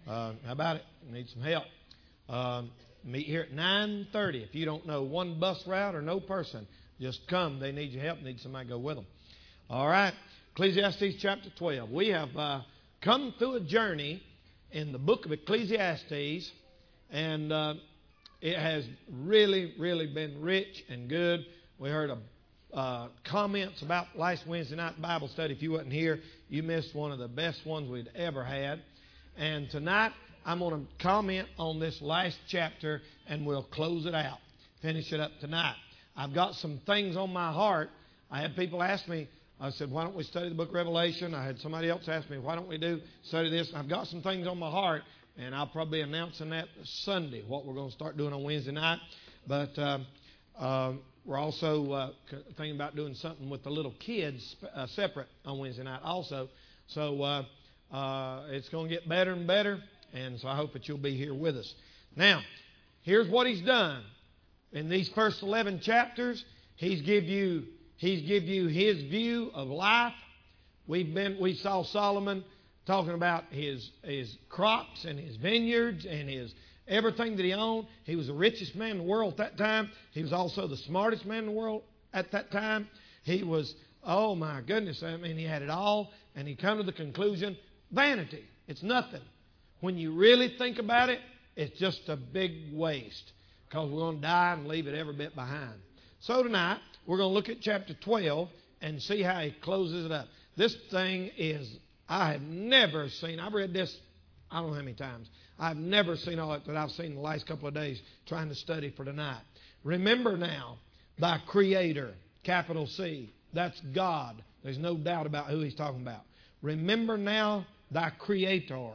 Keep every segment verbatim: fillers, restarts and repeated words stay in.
Uh, how about it? Need some help. Um, meet here at nine thirty. If you don't know one bus route or no person, just come. They need your help. Need somebody to go with them. All right. Ecclesiastes chapter twelve. We have uh, come through a journey in the book of Ecclesiastes, and uh, it has really, really been rich and good. We heard a Uh, comments about last Wednesday night Bible study. If you wasn't here, you missed one of the best ones we'd ever had. And tonight, I'm going to comment on this last chapter, and we'll close it out, finish it up tonight. I've got some things on my heart. I had people ask me, I said, why don't we study the book of Revelation? I had somebody else ask me, why don't we do study this? And I've got some things on my heart, and I'll probably be announcing that Sunday, what we're going to start doing on Wednesday night. But um, um, We're also uh, thinking about doing something with the little kids uh, separate on Wednesday night also. So uh, uh, it's going to get better and better, and so I hope that you'll be here with us. Now, here's what he's done. In these first eleven chapters, he's give you he's give you his view of life. We've been we saw Solomon talking about his his crops and his vineyards and his everything that he owned. He was the richest man in the world at that time. He was also the smartest man in the world at that time. He was, oh my goodness, I mean, he had it all. And he come to the conclusion, vanity, it's nothing. When you really think about it, it's just a big waste, because we're going to die and leave it every bit behind. So tonight, we're going to look at chapter twelve and see how he closes it up. This thing is, I have never seen, I've read this, I don't know how many times. I've never seen all that that I've seen the last couple of days trying to study for tonight. Remember now, thy Creator, capital C, that's God. There's no doubt about who he's talking about. Remember now thy Creator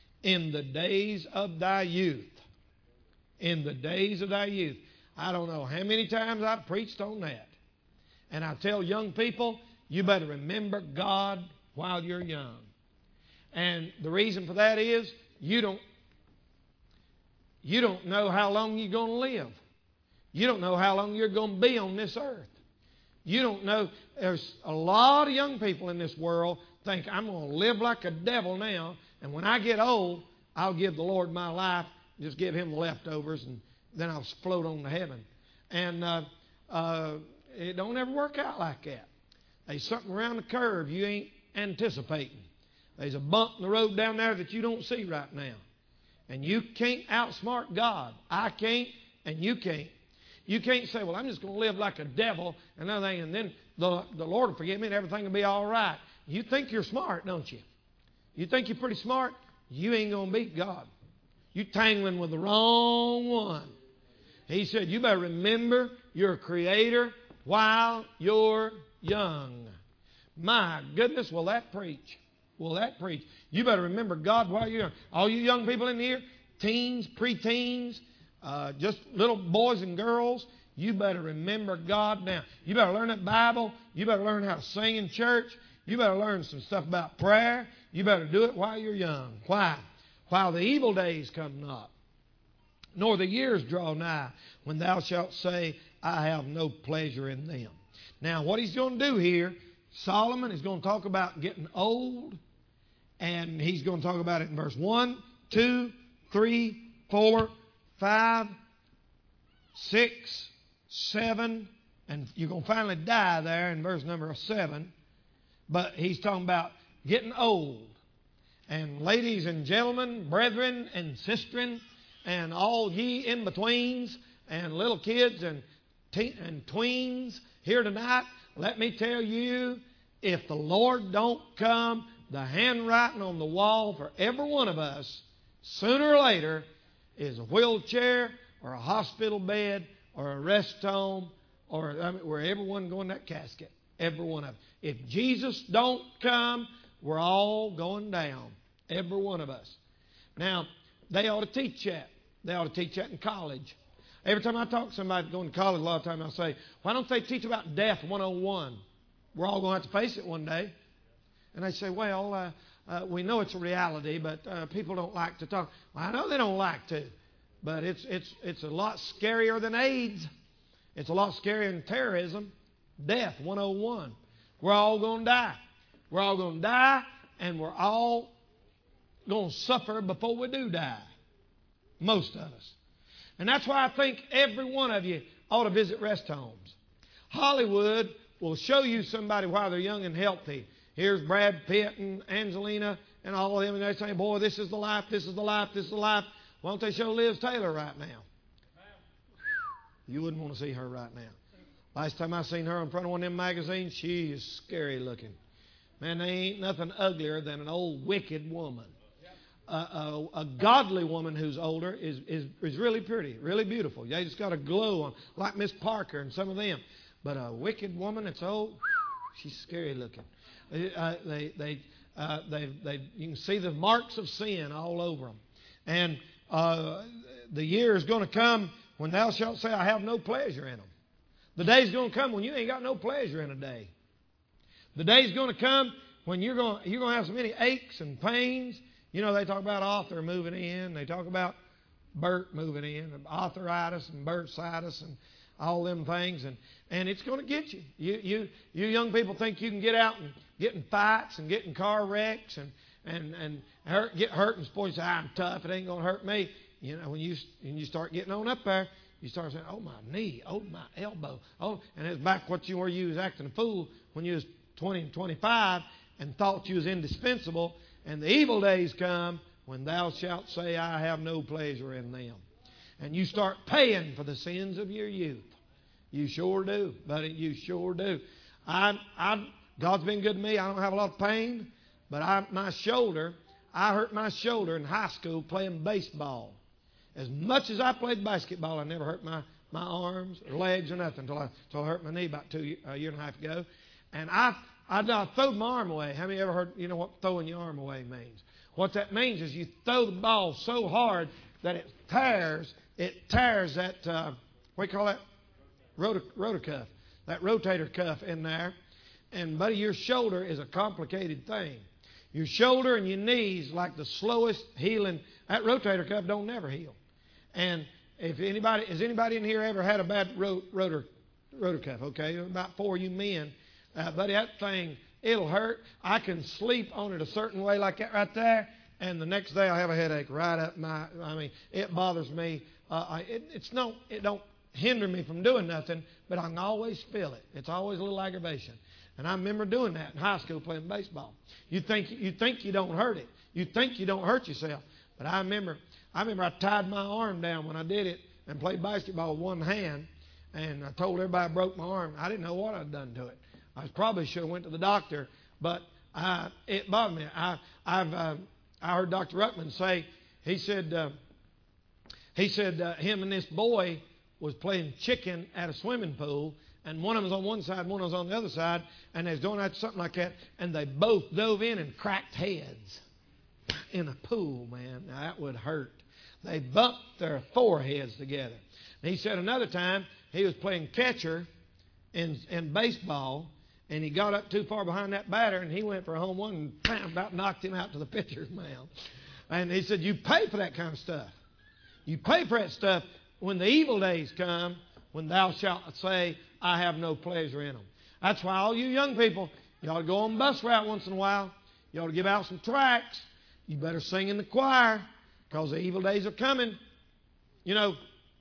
in the days of thy youth. In the days of thy youth. I don't know how many times I've preached on that. And I tell young people, you better remember God while you're young. And the reason for that is you don't You don't know how long you're going to live. You don't know how long you're going to be on this earth. You don't know. There's a lot of young people in this world think, I'm going to live like a devil now, and when I get old, I'll give the Lord my life, just give him the leftovers, and then I'll float on to heaven. And uh, uh, it don't ever work out like that. There's something around the curve you ain't anticipating. There's a bump in the road down there that you don't see right now. And you can't outsmart God. I can't, and you can't. You can't say, well, I'm just going to live like a devil and everything, and then the, the Lord will forgive me and everything will be all right. You think you're smart, don't you? You think you're pretty smart? You ain't going to beat God. You're tangling with the wrong one. He said, you better remember your Creator while you're young. My goodness, will that preach? Will that preach? You better remember God while you're young. All you young people in here, teens, preteens, uh, just little boys and girls, you better remember God now. You better learn that Bible. You better learn how to sing in church. You better learn some stuff about prayer. You better do it while you're young. Why? While the evil days come not, nor the years draw nigh, when thou shalt say, I have no pleasure in them. Now, what he's going to do here, Solomon is going to talk about getting old. And he's going to talk about it in verse one, two, three, four, five, six, seven, and you're going to finally die there in verse number seven. But he's talking about getting old. And ladies and gentlemen, brethren and sistren, and all ye in-betweens, and little kids and, te- and tweens here tonight, let me tell you, if the Lord don't come, the handwriting on the wall for every one of us, sooner or later, is a wheelchair or a hospital bed or a rest home or I mean, where everyone go in that casket. Every one of them. If Jesus don't come, we're all going down. Every one of us. Now, they ought to teach that. They ought to teach that in college. Every time I talk to somebody going to college, a lot of times I say, why don't they teach about death one oh one? We're all going to have to face it one day. And they say, well, uh, uh, we know it's a reality, but uh, people don't like to talk. Well, I know they don't like to, but it's it's it's a lot scarier than AIDS. It's a lot scarier than terrorism. Death, one oh one. We're all going to die. We're all going to die, and we're all going to suffer before we do die. Most of us. And that's why I think every one of you ought to visit rest homes. Hollywood will show you somebody while they're young and healthy. Here's Brad Pitt and Angelina and all of them, and they're saying, boy, this is the life, this is the life, this is the life. Why don't they show Liz Taylor right now? You wouldn't want to see her right now. Last time I seen her in front of one of them magazines, she is scary looking. Man, there ain't nothing uglier than an old wicked woman. Uh, a, a godly woman who's older is, is, is really pretty, really beautiful. They just got a glow on, like Miss Parker and some of them. But a wicked woman that's old, she's scary looking. Uh, they, they, uh, they, they, you can see the marks of sin all over them. And uh, the year is going to come when thou shalt say, I have no pleasure in them. The day's going to come when you ain't got no pleasure in a day. The day's going to come when you're going, you're going to have so many aches and pains. You know, they talk about Arthur moving in. They talk about Bert moving in, arthritis and bursitis and all them things. And, and it's going to get you. You, you. you young people think you can get out and get in fights and get in car wrecks and, and, and hurt, get hurt and sports. Say, I'm tough. It ain't going to hurt me. You know, when you, when you start getting on up there, you start saying, oh, my knee, oh, my elbow. Oh, and it's back what you were. You was acting a fool when you was twenty and twenty-five and thought you was indispensable. And the evil days come when thou shalt say, I have no pleasure in them. And you start paying for the sins of your youth. You sure do, buddy. You sure do. I, I, God's been good to me. I don't have a lot of pain. But I, my shoulder, I hurt my shoulder in high school playing baseball. As much as I played basketball, I never hurt my, my arms or legs or nothing until I, until I hurt my knee about two, a year and a half ago. And I... I, I threw my arm away. How many ever heard, you know what throwing your arm away means? What that means is you throw the ball so hard that it tears, it tears that, uh, what do you call that? Rotor, rotor cuff. That rotator cuff in there. And, buddy, your shoulder is a complicated thing. Your shoulder and your knees like the slowest healing. That rotator cuff don't never heal. And if anybody, has anybody in here ever had a bad ro- rotor, rotor cuff? Okay, about four of you men. Uh, buddy, that thing, it'll hurt. I can sleep on it a certain way like that right there, and the next day I have a headache right up my, I mean, it bothers me. Uh, I, it, it's no, it don't hinder me from doing nothing, but I can always feel it. It's always a little aggravation. And I remember doing that in high school playing baseball. You think you think you don't hurt it. You think you don't hurt yourself. But I remember, I remember I tied my arm down when I did it and played basketball with one hand, and I told everybody I broke my arm. I didn't know what I'd done to it. I probably should have went to the doctor, but I, it bothered me. I, I've uh, I heard Doctor Ruckman say, he said, uh, he said uh, him and this boy was playing chicken at a swimming pool, and one of them was on one side, one was on the other side, and they was doing that something like that, and they both dove in and cracked heads in a pool. Man, now, that would hurt. They bumped their foreheads together. And he said another time he was playing catcher in in baseball. And he got up too far behind that batter, and he went for a home run and bam, about knocked him out to the pitcher's mound. And he said, you pay for that kind of stuff. You pay for that stuff when the evil days come, when thou shalt say, I have no pleasure in them. That's why all you young people, you ought to go on bus route once in a while. You ought to give out some tracts. You better sing in the choir because the evil days are coming. You know,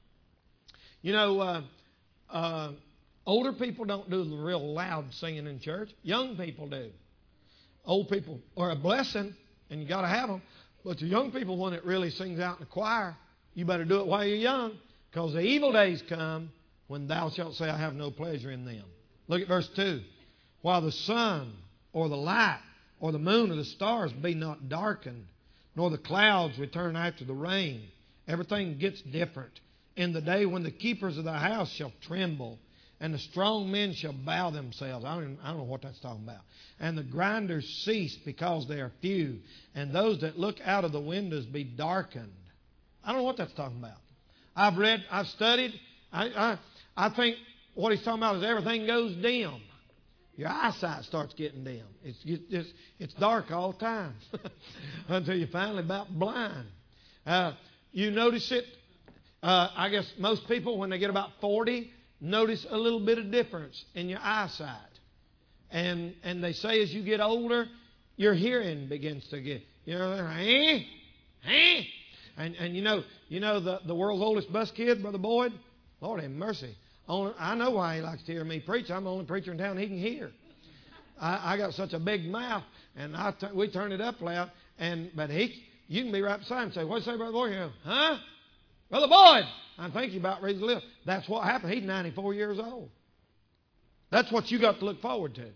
you know, uh, uh, older people don't do the real loud singing in church. Young people do. Old people are a blessing, and you got to have them. But the young people, when it really sings out in the choir, you better do it while you're young, because the evil days come when thou shalt say, I have no pleasure in them. Look at verse two. While the sun or the light or the moon or the stars be not darkened, nor the clouds return after the rain. Everything gets different. In the day when the keepers of the house shall tremble, and the strong men shall bow themselves. I don't, even, I don't know what that's talking about. And the grinders cease because they are few. And those that look out of the windows be darkened. I don't know what that's talking about. I've read, I've studied. I, I, I think what he's talking about is everything goes dim. Your eyesight starts getting dim. It's, it's, it's dark all the time until you're finally about blind. Uh, you notice it. Uh, I guess most people, when they get about forty, notice a little bit of difference in your eyesight. And and they say as you get older, your hearing begins to get, You know, they're like, eh, eh. And, and you know, you know the, the world's oldest bus kid, Brother Boyd? Lord have mercy. Only, I know why he likes to hear me preach. I'm the only preacher in town he can hear. I, I got such a big mouth, and I t- we turn it up loud. And but he, you can be right beside him and say, "What you say, Brother Boyd?" You go, "Huh, Brother Boyd?" I'm thinking about ready to live. That's what happened. He's ninety-four years old. That's what you got to look forward to.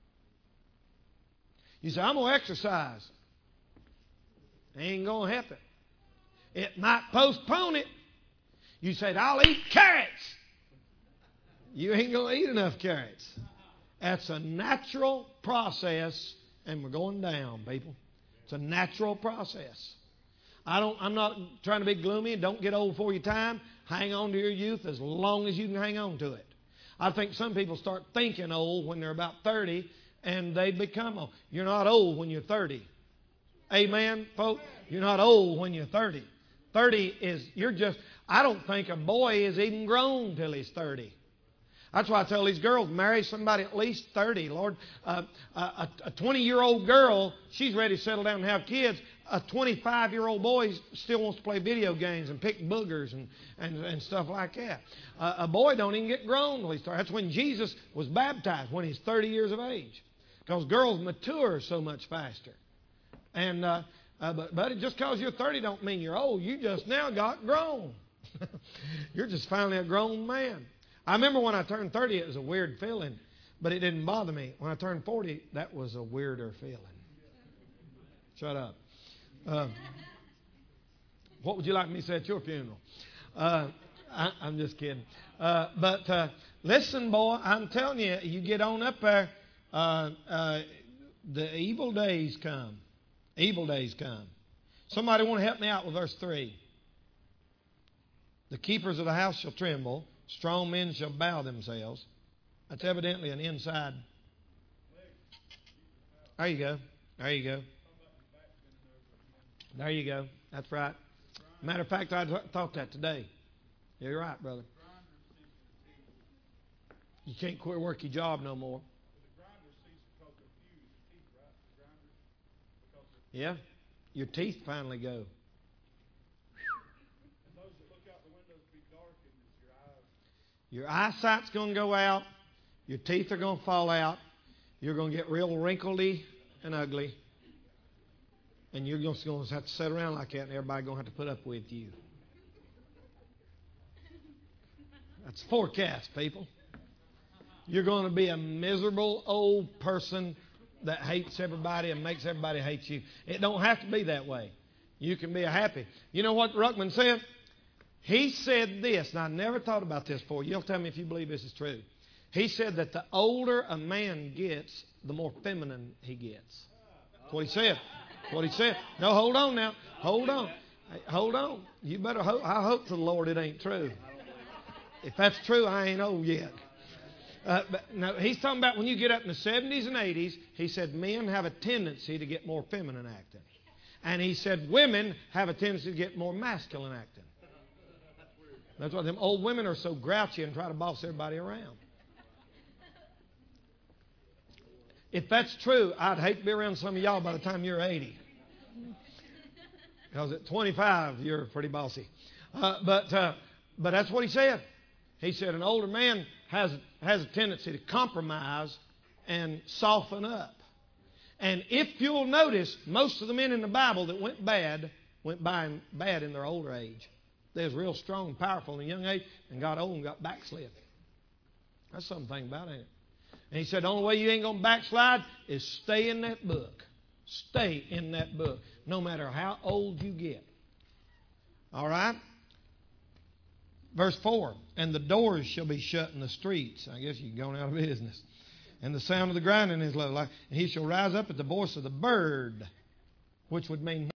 You say, "I'm gonna exercise." Ain't gonna help it. It might postpone it. You said, "I'll eat carrots." You ain't going to eat enough carrots. That's a natural process, and we're going down, people. It's a natural process. I don't, I'm not trying to be gloomy. Don't get old before your time. Hang on to your youth as long as you can hang on to it. I think some people start thinking old when they're about thirty, and they become old. You're not old when you're thirty. Amen, folks? You're not old when you're thirty. thirty is, you're just, I don't think a boy is even grown till he's thirty. That's why I tell these girls, marry somebody at least thirty. Lord, uh, a, a twenty-year-old girl, she's ready to settle down and have kids. A twenty-five-year-old boy still wants to play video games and pick boogers and, and, and stuff like that. Uh, a boy don't even get grown till he starts. That's when Jesus was baptized, when he's thirty years of age. Because girls mature so much faster. And uh, uh, but, but just because you're thirty don't mean you're old. You just now got grown. You're just finally a grown man. I remember when I turned thirty, it was a weird feeling, but it didn't bother me. When I turned forty, that was a weirder feeling. Shut up. Uh, what would you like me to say at your funeral? Uh, I, I'm just kidding. Uh, but uh, listen, boy, I'm telling you, you get on up there, uh, uh, the evil days come. Evil days come. Somebody want to help me out with verse three. The keepers of the house shall tremble. Strong men shall bow themselves. That's evidently an inside. There you go. There you go. There you go. That's right. Matter of fact, I thought that today. You're right, brother. You can't quit work your job no more. Yeah. Your teeth finally go. Your eyesight's going to go out. Your teeth are going to fall out. You're going to get real wrinkledy and ugly. And you're just going to have to sit around like that, and everybody's going to have to put up with you. That's forecast, people. You're going to be a miserable old person that hates everybody and makes everybody hate you. It don't have to be that way. You can be a happy. You know what Ruckman said? He said this, and I never thought about this before. You'll tell me if you believe this is true. He said that the older a man gets, the more feminine he gets. That's what he said. That's what he said. No, hold on now. Hold on. Hey, hold on. You better hope. I hope to the Lord it ain't true. If that's true, I ain't old yet. Uh, but no, he's talking about when you get up in the seventies and eighties, he said men have a tendency to get more feminine acting. And he said women have a tendency to get more masculine acting. That's why them old women are so grouchy and try to boss everybody around. If that's true, I'd hate to be around some of y'all by the time you're eighty. Because at twenty-five, you're pretty bossy. Uh, but uh, but that's what he said. He said an older man has, has a tendency to compromise and soften up. And if you'll notice, most of the men in the Bible that went bad, went by bad in their older age. They was real strong and powerful in a young age and got old and got backslid. That's something about it, ain't it? And he said the only way you ain't going to backslide is stay in that book. Stay in that book, no matter how old you get. All right? Verse four, and the doors shall be shut in the streets. I guess you're going out of business. And the sound of the grinding is low. And he shall rise up at the voice of the bird, which would mean